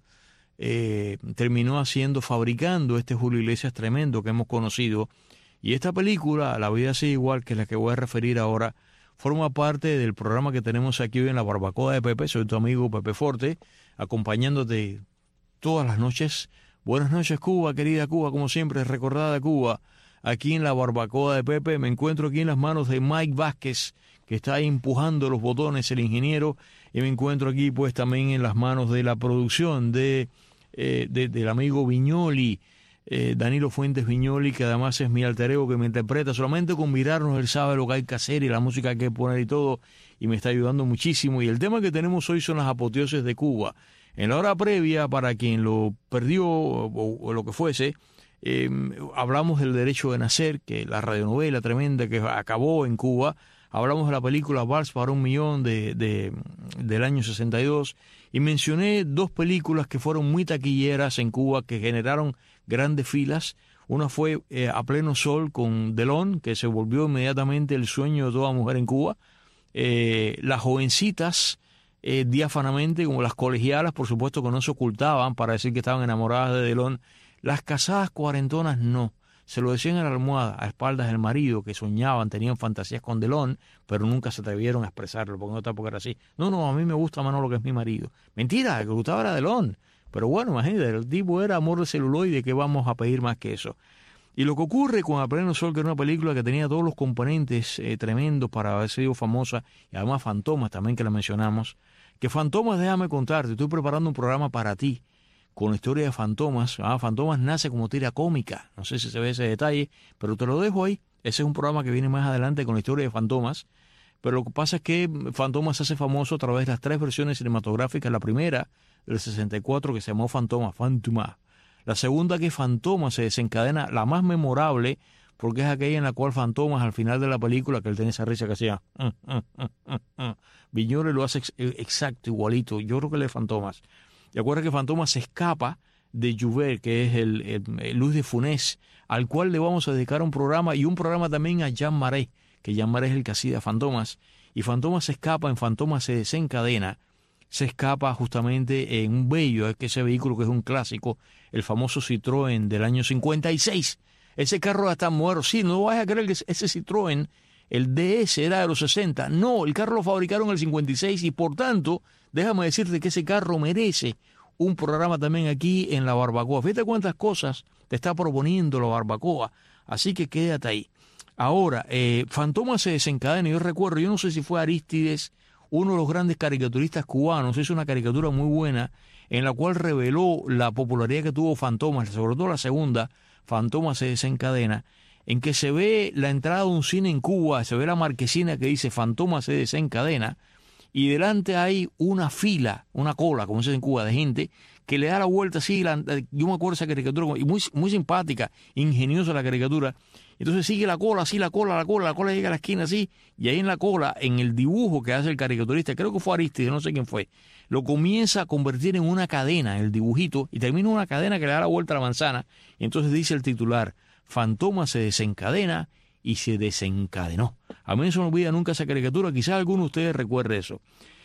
eh, terminó haciendo, fabricando este Julio Iglesias tremendo que hemos conocido. Y esta película, La vida sigue igual, que es la que voy a referir ahora, forma parte del programa que tenemos aquí hoy en la Barbacoa de Pepe. Soy tu amigo Pepe Forte, acompañándote todas las noches. Buenas noches, Cuba, querida Cuba, como siempre, recordada Cuba. Aquí en la Barbacoa de Pepe me encuentro aquí en las manos de Mike Vázquez, que está ahí empujando los botones, el ingeniero, y me encuentro aquí pues también en las manos de la producción de, eh, de del amigo Viñoli, Eh, Danilo Fuentes Viñoli, que además es mi alter ego, que me interpreta. Solamente con mirarnos él sabe lo que hay que hacer y la música que hay que poner y todo, y me está ayudando muchísimo. Y el tema que tenemos hoy son las apoteosis de Cuba. En la hora previa, para quien lo perdió o, o lo que fuese, eh, hablamos del derecho de nacer, que la radionovela tremenda que acabó en Cuba. Hablamos de la película Vals para un millón de, de, del año sesenta y dos, y mencioné dos películas que fueron muy taquilleras en Cuba, que generaron grandes filas. Una fue eh, A Pleno Sol con Delón, que se volvió inmediatamente el sueño de toda mujer en Cuba. Eh, las jovencitas, eh, diáfanamente, como las colegialas, por supuesto que no se ocultaban para decir que estaban enamoradas de Delón. Las casadas cuarentonas no. Se lo decían en la almohada, a espaldas del marido, que soñaban, tenían fantasías con Delón, pero nunca se atrevieron a expresarlo, porque en otra época era así. No, no, a mí me gusta Manolo, que es mi marido. Mentira, el que gustaba era Delón. Pero bueno, imagínate, el tipo era amor de celuloide, ¿qué vamos a pedir más que eso? Y lo que ocurre con A Pleno Sol, que era una película que tenía todos los componentes eh, tremendos para haber sido famosa, y además Fantomas también, que la mencionamos, que Fantomas, déjame contarte, estoy preparando un programa para ti con la historia de Fantomas. Ah, Fantomas nace como tira cómica, no sé si se ve ese detalle, pero te lo dejo ahí. Ese es un programa que viene más adelante con la historia de Fantomas. Pero lo que pasa es que Fantomas se hace famoso a través de las tres versiones cinematográficas. La primera, del sesenta y cuatro, que se llamó Fantomas, Fantoma. La segunda, que Fantomas se desencadena, la más memorable, porque es aquella en la cual Fantomas, al final de la película, que él tenía esa risa que hacía, mm, mm, mm, mm, mm. Viñoles lo hace ex exacto, igualito. Yo creo que él es Fantomas. Y acuerda que Fantomas se escapa de Joubert, que es el, el, el Luis de Funès, al cual le vamos a dedicar un programa, y un programa también a Jean Marais, que Jean Marais es el que hacía Fantomas, y Fantomas se escapa, en Fantomas se desencadena, se escapa justamente en un bello, que ese vehículo que es un clásico, el famoso Citroën del año cincuenta y seis. Ese carro ya está muerto. Sí, no vayas a creer que ese Citroën, el D S, era de los sesenta. No, el carro lo fabricaron en el cincuenta y seis, y por tanto, déjame decirte que ese carro merece un programa también aquí en La Barbacoa. Fíjate cuántas cosas te está proponiendo La Barbacoa, así que quédate ahí. Ahora, eh, Fantomas se desencadena. Yo recuerdo, yo no sé si fue Arístides, uno de los grandes caricaturistas cubanos, hizo una caricatura muy buena en la cual reveló la popularidad que tuvo Fantomas, sobre todo la segunda, Fantomas se desencadena, en que se ve la entrada de un cine en Cuba, se ve la marquesina que dice Fantomas se desencadena, y delante hay una fila, una cola, como se dice en Cuba, de gente que le da la vuelta así. La, yo me acuerdo de esa caricatura, y muy, muy simpática, ingeniosa la caricatura. Entonces sigue la cola, así la cola, la cola, la cola llega a la esquina así, y ahí en la cola, en el dibujo que hace el caricaturista, creo que fue Arístides, no sé quién fue, lo comienza a convertir en una cadena, el dibujito, y termina una cadena que le da la vuelta a la manzana, y entonces dice el titular, Fantomas se desencadena, y se desencadenó. A mí no se me olvida nunca esa caricatura, quizás alguno de ustedes recuerde eso.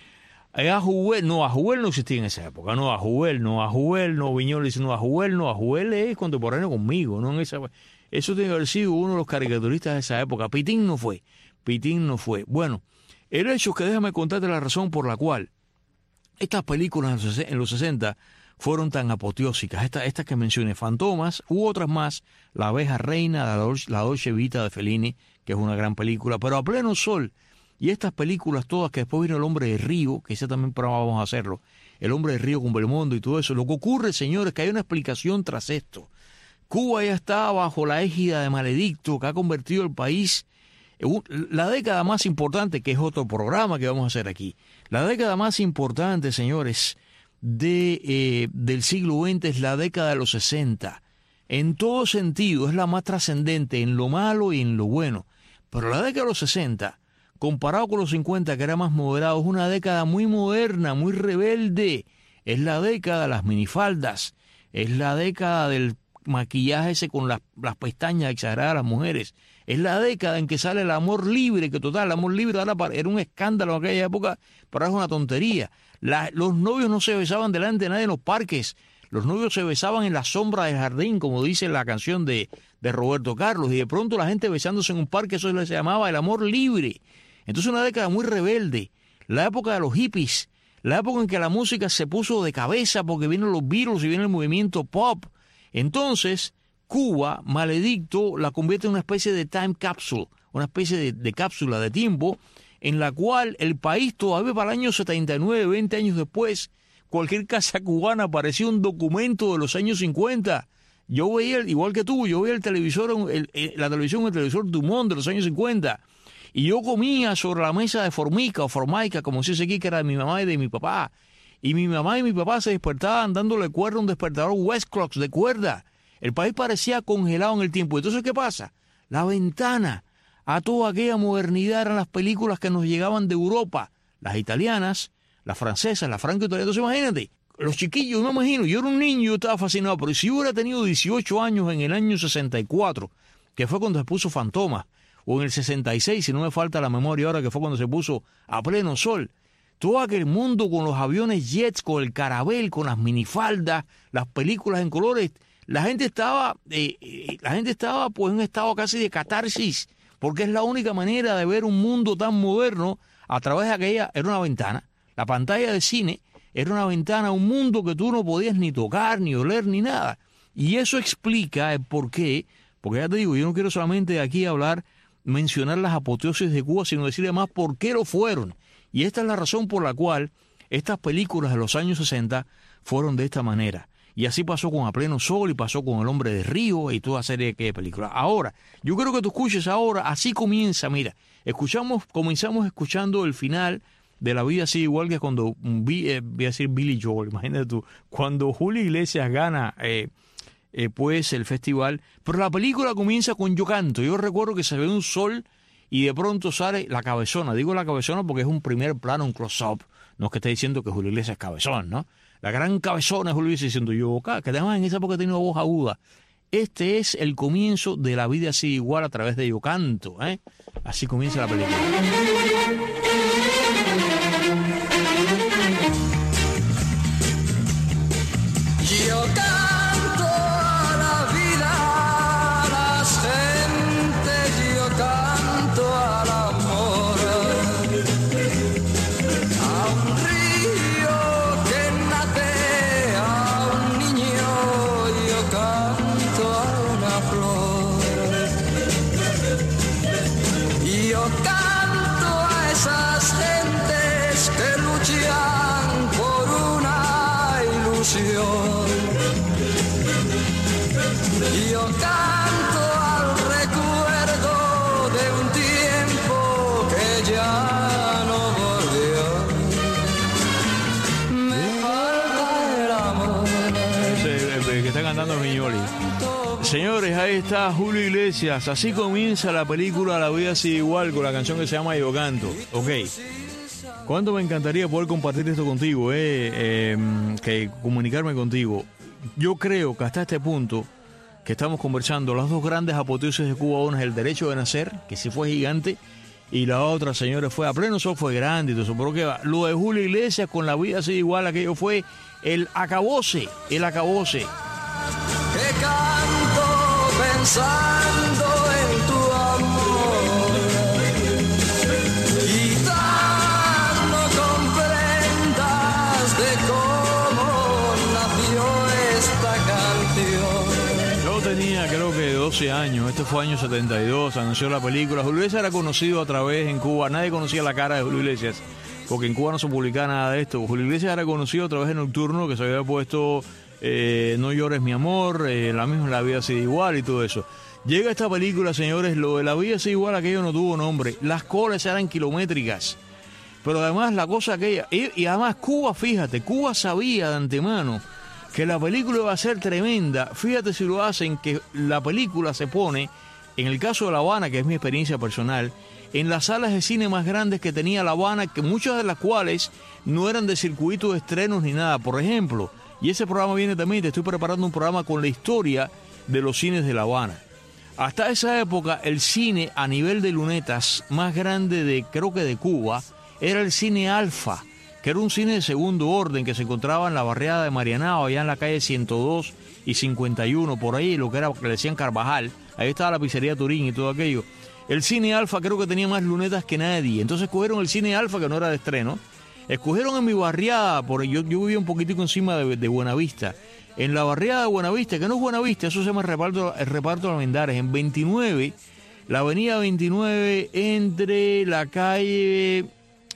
A Joubert, no, a Joubert no existía en esa época, no, a Joubert, no, a Joubert, no, Viñoles dice, no, a Joubert, no, a Joubert es contemporáneo conmigo, no en esa. Eso tiene que haber sido uno de los caricaturistas de esa época. Pitín no fue, Pitín no fue. Bueno, el hecho es que déjame contarte la razón por la cual estas películas en los sesenta fueron tan apoteósicas. Estas esta que mencioné, Fantomas, u otras más, La abeja reina, La Dolce, la Dolce Vita de Fellini, que es una gran película, pero A Pleno Sol, y estas películas todas, que después vino El Hombre de Río, que ese también vamos a hacerlo, El Hombre de Río con Belmondo y todo eso. Lo que ocurre, señores, que hay una explicación tras esto. Cuba ya está bajo la égida de Maledicto, que ha convertido el país en la década más importante, que es otro programa que vamos a hacer aquí. La década más importante, señores, de, eh, del siglo veinte es la década de los sesenta. En todo sentido, es la más trascendente, en lo malo y en lo bueno. Pero la década de los sesenta, comparado con los cincuenta, que era más moderado, es una década muy moderna, muy rebelde. Es la década de las minifaldas, es la década del maquillaje ese con las, las pestañas exageradas a las mujeres. Es la década en que sale el amor libre, que total, el amor libre ahora era un escándalo en aquella época, pero es una tontería. La, los novios no se besaban delante de nadie en los parques, los novios se besaban en la sombra del jardín, como dice la canción de, de Roberto Carlos, y de pronto la gente besándose en un parque, eso se llamaba el amor libre. Entonces una década muy rebelde, la época de los hippies, la época en que la música se puso de cabeza porque vienen los Beatles y viene el movimiento pop. Entonces, Cuba, Maledicto, la convierte en una especie de time capsule, una especie de, de cápsula de tiempo, en la cual el país todavía para el año setenta y nueve, veinte años después, cualquier casa cubana parecía un documento de los años cincuenta. Yo veía, igual que tú, yo veía el televisor, el, el, la televisión, el televisor Dumont de los años cincuenta, y yo comía sobre la mesa de formica o formaica, como se dice aquí, que era de mi mamá y de mi papá. Y mi mamá y mi papá se despertaban dándole cuerda a un despertador Westclox de cuerda. El país parecía congelado en el tiempo. Entonces, ¿qué pasa? La ventana a toda aquella modernidad eran las películas que nos llegaban de Europa. Las italianas, las francesas, las franco-italianas. Entonces, imagínate, los chiquillos, me imagino, yo era un niño, yo estaba fascinado, pero si yo hubiera tenido dieciocho años en el año sesenta y cuatro, que fue cuando se puso Fantomas, o en el sesenta y seis, si no me falta la memoria ahora, que fue cuando se puso A Pleno Sol, todo aquel mundo con los aviones jets, con el carabel, con las minifaldas, las películas en colores, la gente estaba, eh, eh, la gente estaba pues en un estado casi de catarsis, porque es la única manera de ver un mundo tan moderno a través de aquella, era una ventana, la pantalla de cine era una ventana a un mundo que tú no podías ni tocar, ni oler, ni nada. Y eso explica el por qué, Porque ya te digo, yo no quiero solamente aquí hablar, mencionar las apoteosis de Cuba, sino decirle más por qué lo fueron. Y esta es la razón por la cual estas películas de los años sesenta fueron de esta manera. Y así pasó con A Pleno Sol y pasó con El Hombre de Río y toda serie de películas. Ahora, yo quiero que tú escuches ahora, así comienza, mira, escuchamos, comenzamos escuchando el final de La Vida Sigue Igual, que cuando, vi, eh, voy a decir Billy Joel, imagínate tú, cuando Julio Iglesias gana eh, eh, pues el festival, pero la película comienza con Yo Canto. Yo recuerdo que se ve un sol y de pronto sale la cabezona, digo la cabezona porque es un primer plano, un close-up, no es que esté diciendo que Julio Iglesias es cabezón, ¿no? La gran cabezona es Julio Iglesias diciendo Yo Canto, que además en esa época tenía una voz aguda. Este es el comienzo de La Vida Sigue Igual a través de Yo Canto, ¿eh? Así comienza la película.
Yo canto a la vida, a las gentes, yo canto al amor, a un río que nace, a un niño, yo canto a una flor, y yo canto a esas gentes que luchan por una ilusión. Yo canto al recuerdo de un tiempo que ya no volvió. Me falta el amor.
Ese, que está cantando Miñoli. Señores, ahí está Julio Iglesias. Así comienza la película La Vida Sigue Igual con la canción que se llama Yo Canto. Ok. ¿Cuánto me encantaría poder compartir esto contigo? Eh? Eh, que comunicarme contigo. Yo creo que hasta este punto que estamos conversando, las dos grandes apoteosis de Cuba, una es El Derecho de Nacer, que sí fue gigante, y la otra, señores, fue A Pleno Sol, fue grande y todo eso. Pero que lo de Julio Iglesias con La Vida Sigue Igual, aquello fue el acabose, el acabose.
Que canto pensando en tu amor, quizás no comprendas de cómo nació esta canción.
Yo tenía creo que doce años, este fue año setenta y dos, anunció la película. Julio Iglesias era conocido a través en Cuba, nadie conocía la cara de Julio Iglesias, porque en Cuba no se publicaba nada de esto. Julio Iglesias era conocido a través de Nocturno, que se había puesto eh, No llores mi amor, eh, la misma La Vida Sigue Igual y todo eso. Llega esta película, señores, lo de La Vida Sigue Igual, aquello no tuvo nombre, las colas eran kilométricas, pero además la cosa aquella, y, y además Cuba, fíjate, Cuba sabía de antemano que la película iba a ser tremenda. Fíjate si lo hacen, que la película se pone, en el caso de La Habana, que es mi experiencia personal, en las salas de cine más grandes que tenía La Habana, que muchas de las cuales no eran de circuito de estrenos ni nada, por ejemplo. Y ese programa viene también, te estoy preparando un programa con la historia de los cines de La Habana. Hasta esa época, el cine a nivel de lunetas más grande de, creo que de Cuba, era el Cine Alfa, que era un cine de segundo orden que se encontraba en la barriada de Marianao, allá en la calle ciento dos y cincuenta y uno, por ahí, lo que era, que le decían Carvajal. Ahí estaba la pizzería Turín y todo aquello. El Cine Alfa creo que tenía más lunetas que nadie. Entonces escogieron el Cine Alfa, que no era de estreno. Escogieron en mi barriada, por yo, yo vivía un poquitico encima de, de Buenavista. En la barriada de Buenavista, que no es Buenavista, eso se llama el reparto, el reparto de Almendares. En veintinueve, la avenida veintinueve, entre la calle,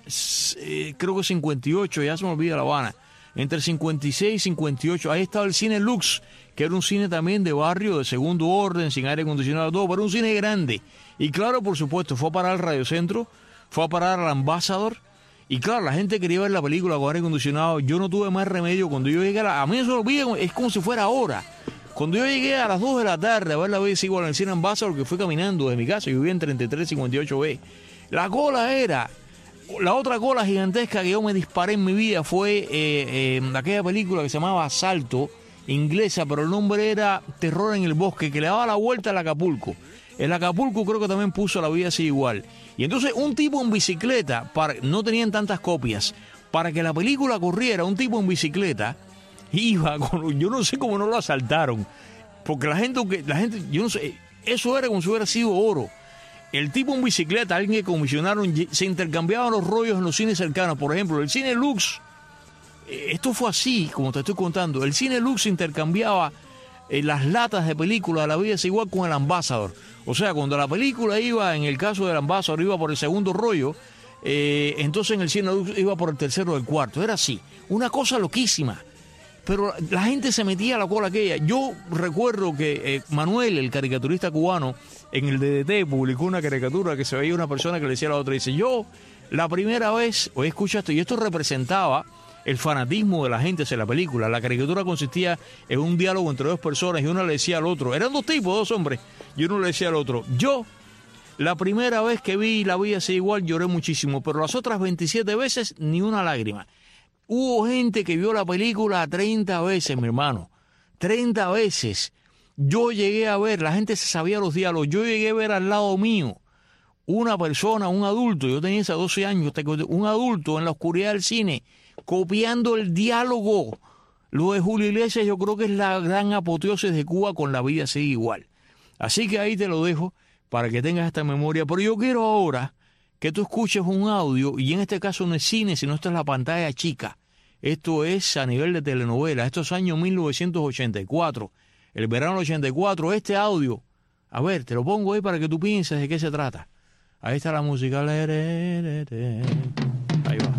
eh, creo que cincuenta y ocho, ya se me olvida La Habana. Entre cincuenta y seis y cincuenta y ocho, ahí estaba el Cine Lux, que era un cine también de barrio, de segundo orden, sin aire acondicionado, todo, pero un cine grande. Y claro, por supuesto, fue a parar al Radio Centro, fue a parar al Ambassador, y claro, la gente quería ver la película con aire acondicionado. Yo no tuve más remedio. Cuando yo llegué a la... A mí eso lo vi, es como si fuera ahora. Cuando yo llegué a las dos de la tarde a ver La Vida Sigue Igual en el cine Ambassador, que fui caminando desde mi casa, yo vivía en treinta y tres cincuenta y ocho B, la cola era... La otra cola gigantesca que yo me disparé en mi vida fue eh, eh, aquella película que se llamaba Asalto, inglesa, pero el nombre era Terror en el Bosque, que le daba la vuelta al Acapulco. El Acapulco creo que también puso La Vida Sigue Igual. Y entonces un tipo en bicicleta, para, no tenían tantas copias, para que la película corriera, un tipo en bicicleta iba con, yo no sé cómo no lo asaltaron, porque la gente, la gente, yo no sé, eso era como si hubiera sido oro. El tipo en bicicleta, alguien que comisionaron, se intercambiaban los rollos en los cines cercanos. Por ejemplo, el Cine Lux, esto fue así, como te estoy contando, el Cine Lux intercambiaba eh, las latas de película de La vida es igual con el Ambassador. O sea, cuando la película iba, en el caso del Ambassador, iba por el segundo rollo, eh, entonces en el cine iba por el tercero o el cuarto. Era así, una cosa loquísima. Pero la gente se metía a la cola aquella. Yo recuerdo que eh, Manuel, el caricaturista cubano, en el D D T publicó una caricatura que se veía una persona que le decía a la otra, dice, yo la primera vez, hoy escuchaste, y esto representaba el fanatismo de la gente hacia la película. La caricatura consistía en un diálogo entre dos personas y uno le decía al otro, eran dos tipos, dos hombres, y uno le decía al otro, yo la primera vez que vi La vida sigue igual lloré muchísimo, pero las otras veintisiete veces ni una lágrima. Hubo gente que vio la película treinta veces, mi hermano, treinta veces. Yo llegué a ver, la gente se sabía los diálogos, yo llegué a ver al lado mío una persona, un adulto, yo tenía esos doce años, un adulto en la oscuridad del cine, copiando el diálogo. Lo de Julio Iglesias yo creo que es la gran apoteosis de Cuba con La vida sigue igual. Así que ahí te lo dejo para que tengas esta memoria. Pero yo quiero ahora que tú escuches un audio, y en este caso no es cine, sino esta es la pantalla chica. Esto es a nivel de telenovela. Esto es año mil novecientos ochenta y cuatro. El verano del ochenta y cuatro. Este audio, a ver, te lo pongo ahí para que tú pienses de qué se trata. Ahí está la música. Ahí va.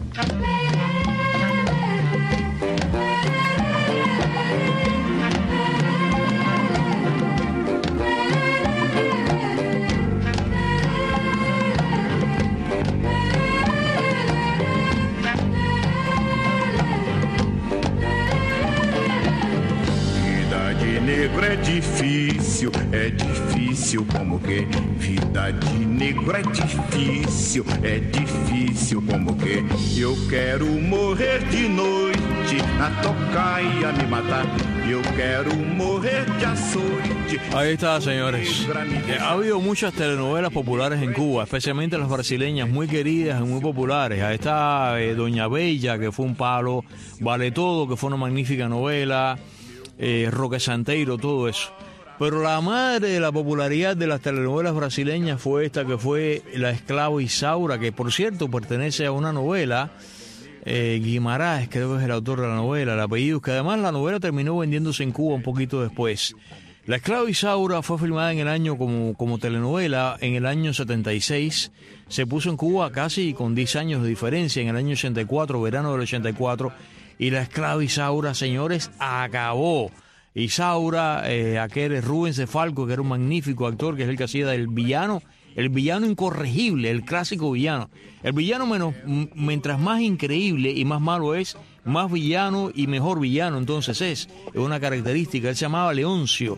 Negro é difícil, é difícil como que vida de negro é difícil, é difícil como que eu quero morrer de noite na tocaia me matar, eu quero morrer de açoite.
Ahí está, señores. Ha habido muchas telenovelas populares en Cuba, especialmente las brasileñas, muy queridas y muy populares. Ahí está eh, Doña Bella, que fue un palo, Vale Todo, que fue una magnífica novela. Eh, Roque Santeiro, todo eso. Pero la madre de la popularidad de las telenovelas brasileñas fue esta, que fue La esclava Isaura, que por cierto pertenece a una novela, eh, Guimarães creo que es el autor de la novela, el apellido, que además la novela terminó vendiéndose en Cuba un poquito después. La esclava Isaura fue filmada en el año como, como telenovela en el año setenta y seis, se puso en Cuba casi con diez años de diferencia, en el año ochenta y cuatro, verano del ochenta y cuatro, y La esclava Isaura, señores, acabó. Isaura, eh, aquel Rubens de Falco, que era un magnífico actor, que es el que hacía del villano, el villano incorregible, el clásico villano. El villano, menos, mientras más increíble y más malo es, más villano y mejor villano entonces es. Es una característica. Él se llamaba Leoncio.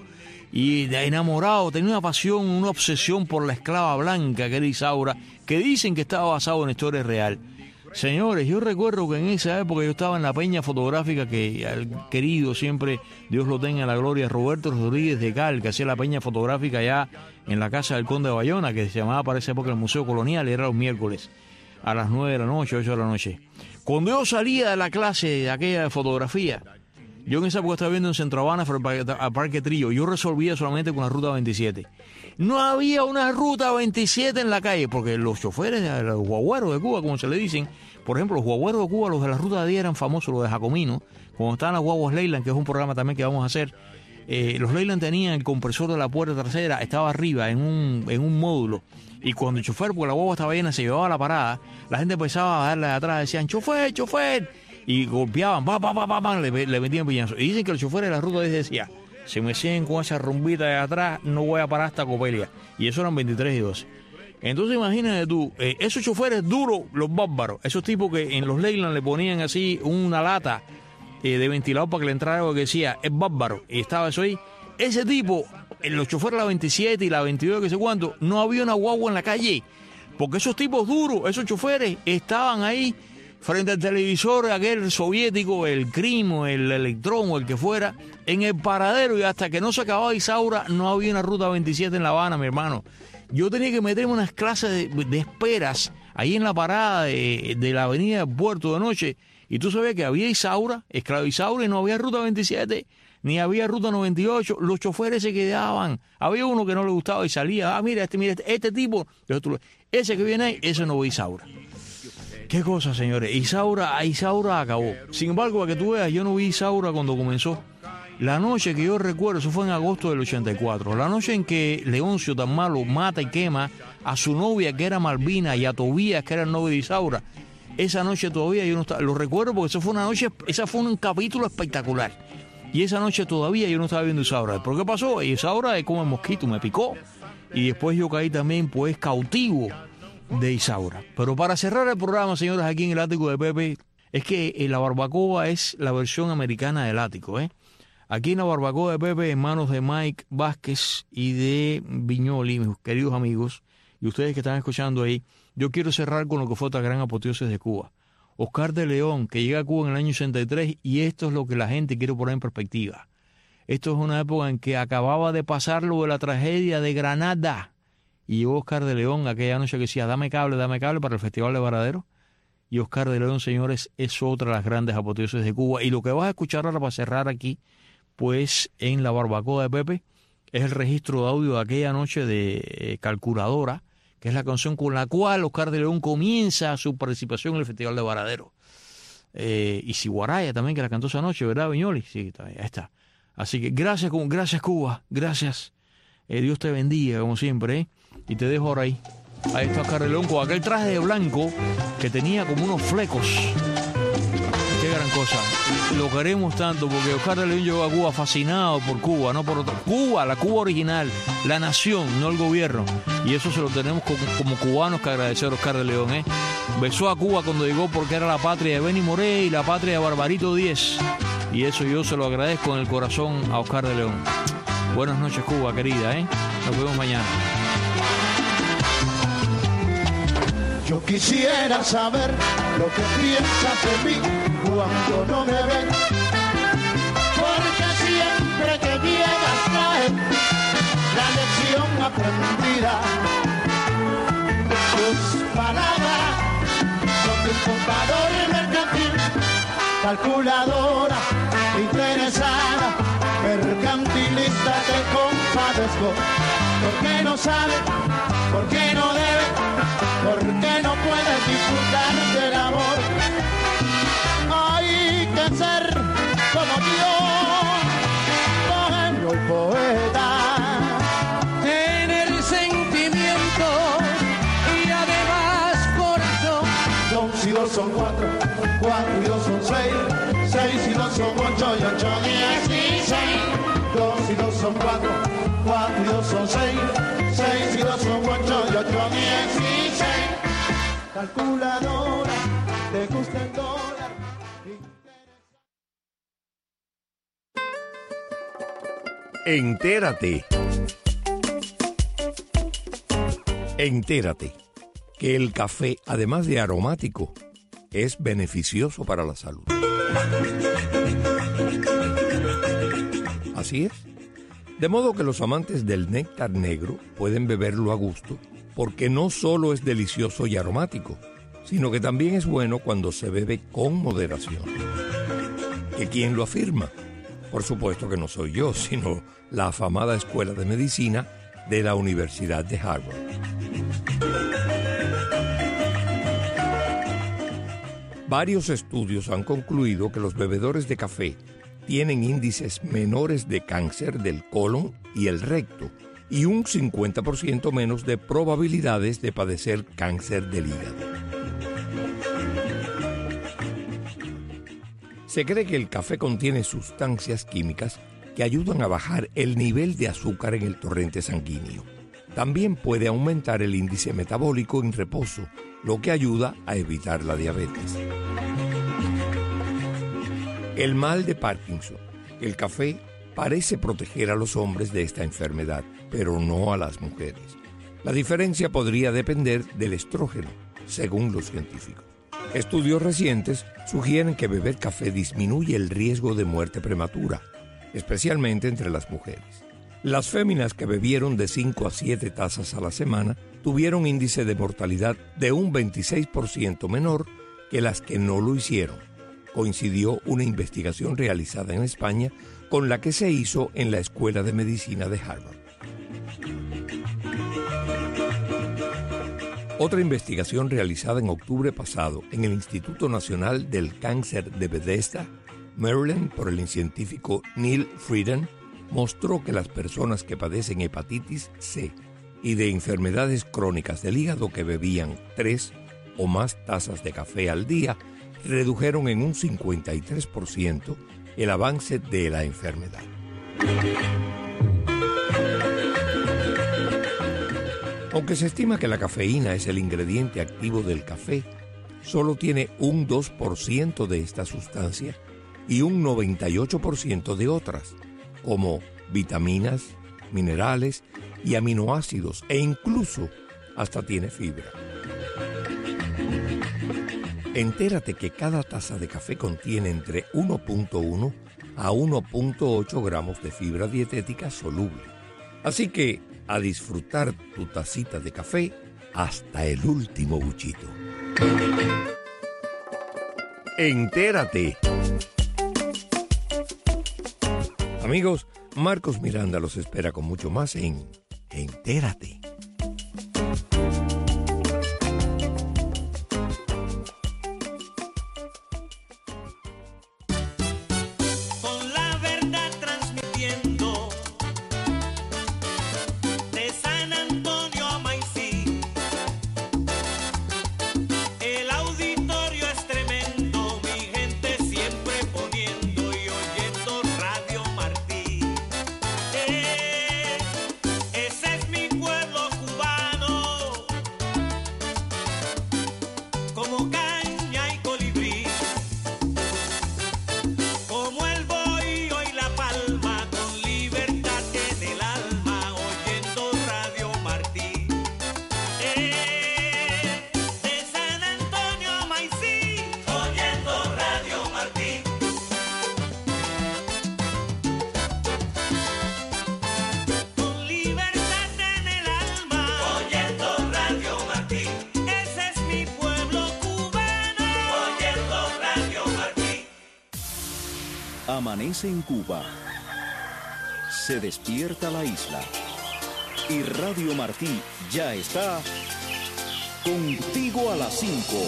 Y de enamorado, tenía una pasión, una obsesión por la esclava blanca, que era Isaura, que dicen que estaba basado en historia real. Señores, yo recuerdo que en esa época yo estaba en la peña fotográfica que al querido, siempre Dios lo tenga en la gloria, Roberto Rodríguez de Cal, que hacía la peña fotográfica allá en la casa del Conde de Bayona, que se llamaba para esa época el Museo Colonial, y era los miércoles a las nueve de la noche, ocho de la noche. Cuando yo salía de la clase de aquella de fotografía, yo en esa época estaba viendo en Centro Habana a Parque Trillo, yo resolvía solamente con la ruta veintisiete. No había una ruta veintisiete en la calle, porque los choferes, los guagüeros de Cuba, como se le dicen, por ejemplo, los guagüeros de Cuba, los de la ruta de día eran famosos, los de Jacomino, cuando estaban las guaguas Leyland, que es un programa también que vamos a hacer, eh, los Leyland tenían el compresor de la puerta trasera, estaba arriba en un, en un módulo, y cuando el chofer, porque la guagua estaba llena, se llevaba a la parada, la gente empezaba a darle de atrás, decían, chofer, chofer, y golpeaban, pa, pa, pa, pa, pa, le, le metían piñazo. Y dicen que los choferes de la ruta decían, si me siguen con esa rumbita de atrás, no voy a parar hasta Copelia. Y eso eran veintitrés y doce. Entonces imagínate tú, eh, esos choferes duros, los bárbaros, esos tipos que en los Leyland le ponían así una lata eh, de ventilador para que le entrara algo que decía, es bárbaro, y estaba eso ahí. Ese tipo, en los choferes de la veintisiete y la veintidós, que sé cuánto, no había una guagua en la calle, porque esos tipos duros, esos choferes, estaban ahí frente al televisor, aquel soviético, el Crimo, el Electrón o el que fuera, en el paradero, y hasta que no se acababa Isaura, no había una ruta veintisiete en La Habana, mi hermano. Yo tenía que meterme unas clases de, de esperas ahí en la parada de, de la avenida del Puerto de noche, y tú sabías que había Isaura, esclava Isaura, y no había ruta veintisiete, ni había ruta noventa y ocho, los choferes se quedaban, había uno que no le gustaba y salía, ah, mira, este, mira, este, este tipo, ese que viene ahí, ese no ve Isaura. Qué cosa, señores, Isaura, Isaura acabó. Sin embargo, para que tú veas, yo no vi Isaura cuando comenzó. La noche que yo recuerdo, eso fue en agosto del ochenta y cuatro, la noche en que Leoncio tan malo mata y quema a su novia que era Malvina y a Tobías que era el novio de Isaura. Esa noche todavía yo no estaba, lo recuerdo porque eso fue una noche, esa fue un capítulo espectacular. Y esa noche todavía yo no estaba viendo Isaura. ¿Por qué pasó? Isaura es como el mosquito, me picó. Y después yo caí también pues cautivo de Isaura. Pero para cerrar el programa, señores, aquí en el ático de Pepe, es que la barbacoa es la versión americana del ático, ¿eh? Aquí en la barbacoa de Pepe, en manos de Mike Vázquez y de Viñoli, mis queridos amigos, y ustedes que están escuchando ahí, yo quiero cerrar con lo que fue otra gran apoteosis de Cuba. Oscar de León, que llega a Cuba en el año sesenta y tres, y esto es lo que la gente quiere poner en perspectiva. Esto es una época en que acababa de pasar lo de la tragedia de Granada, y llegó Oscar de León aquella noche que decía, dame cable, dame cable para el Festival de Varadero. Y Oscar de León, señores, es otra de las grandes apoteosis de Cuba. Y lo que vas a escuchar ahora para cerrar aquí, pues en la barbacoa de Pepe, es el registro de audio de aquella noche de eh, Calculadora, que es la canción con la cual Oscar de León comienza su participación en el Festival de Varadero. Eh, y Siguaraya también, que la cantó esa noche, ¿verdad, Viñoli? Sí, ahí está. Así que gracias, gracias Cuba, gracias. Eh, Dios te bendiga, como siempre, ¿eh? Y te dejo ahora ahí. Ahí está Oscar de León con aquel traje de blanco que tenía como unos flecos. Qué gran cosa. Lo queremos tanto porque Oscar de León llegó a Cuba fascinado por Cuba, no por otra. Cuba, la Cuba original, la nación, no el gobierno. Y eso se lo tenemos como, como cubanos que agradecer a Oscar de León, ¿eh? Besó a Cuba cuando llegó porque era la patria de Benny Moré y la patria de Barbarito Díez. Y eso yo se lo agradezco en el corazón a Oscar de León. Buenas noches, Cuba, querida, ¿eh? Nos vemos mañana.
Yo quisiera saber lo que piensas de mí cuando no me ven, porque siempre que llegas traes la lección aprendida. Tus palabras son de un contador mercantil, calculadora, interesada, mercantilista, te compadezco. ¿Por qué no sabes? ¿Por qué no debes? ¿Por qué no puedes disfrutar del amor? Hay que ser como Dios, bohemio y poeta, tener sentimiento y además corazón. Dos y dos son cuatro, cuatro y dos son seis, seis y dos son ocho y ocho dieciséis. Dos y dos son cuatro, cuatro y dos son seis, seis y dos son ocho y ocho dieciséis. Calculadora, te gusta el dólar.
Entérate. Entérate que el café, además de aromático, es beneficioso para la salud. Así es. De modo que los amantes del néctar negro pueden beberlo a gusto, porque no solo es delicioso y aromático, sino que también es bueno cuando se bebe con moderación. ¿Que quién lo afirma? Por supuesto que no soy yo, sino la afamada Escuela de Medicina de la Universidad de Harvard. Varios estudios han concluido que los bebedores de café tienen índices menores de cáncer del colon y el recto y un cincuenta por ciento menos de probabilidades de padecer cáncer del hígado. Se cree que el café contiene sustancias químicas que ayudan a bajar el nivel de azúcar en el torrente sanguíneo. También puede aumentar el índice metabólico en reposo, lo que ayuda a evitar la diabetes. El mal de Parkinson. El café parece proteger a los hombres de esta enfermedad, pero no a las mujeres. La diferencia podría depender del estrógeno, según los científicos. Estudios recientes sugieren que beber café disminuye el riesgo de muerte prematura, especialmente entre las mujeres. Las féminas que bebieron de cinco a siete tazas a la semana tuvieron índice de mortalidad de un veintiséis por ciento menor que las que no lo hicieron, coincidió una investigación realizada en España con la que se hizo en la Escuela de Medicina de Harvard. Otra investigación realizada en octubre pasado en el Instituto Nacional del Cáncer de Bethesda Maryland por el científico Neil Friedan, mostró que las personas que padecen hepatitis C y de enfermedades crónicas del hígado que bebían tres o más tazas de café al día redujeron en un cincuenta y tres por ciento el avance de la enfermedad. Aunque se estima que la cafeína es el ingrediente activo del café, solo tiene un dos por ciento de esta sustancia y un noventa y ocho por ciento de otras, como vitaminas, minerales y aminoácidos, e incluso hasta tiene fibra. Entérate que cada taza de café contiene entre uno punto uno a uno punto ocho gramos de fibra dietética soluble. Así que a disfrutar tu tacita de café hasta el último buchito. Entérate. Amigos, Marcos Miranda los espera con mucho más en Entérate.
Amanece en Cuba, se despierta la isla y Radio Martí ya está contigo a las cinco.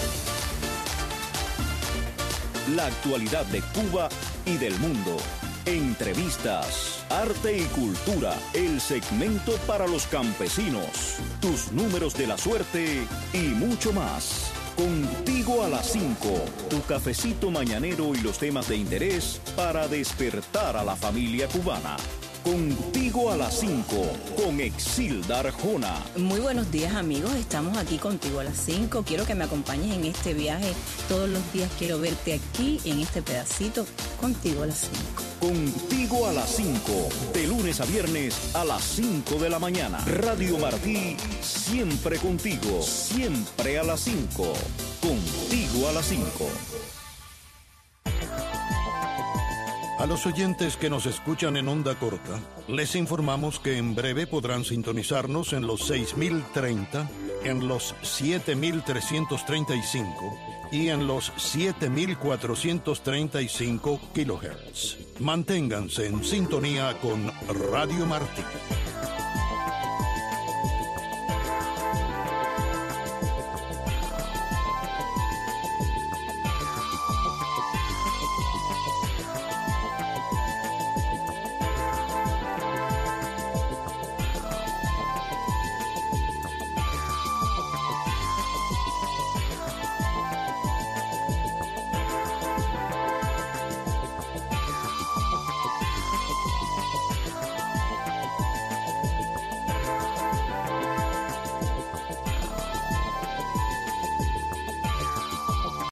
La actualidad de Cuba y del mundo. Entrevistas, arte y cultura, el segmento para los campesinos, tus números de la suerte y mucho más. Contigo a las cinco, tu cafecito mañanero y los temas de interés para despertar a la familia cubana. Contigo a las cinco, con Exilda Arjona.
Muy buenos días, amigos. Estamos aquí contigo a las cinco. Quiero que me acompañes en este viaje. Todos los días quiero verte aquí, en este pedacito, contigo a las cinco.
Contigo a las cinco, de lunes a viernes a las cinco de la mañana. Radio Martí, siempre contigo, siempre a las cinco. Contigo a las cinco.
A los oyentes que nos escuchan en onda corta, les informamos que en breve podrán sintonizarnos en los seis mil treinta, en los siete mil trescientos treinta y cinco y en los siete mil cuatrocientos treinta y cinco kilohertz. Manténganse en sintonía con Radio Martí.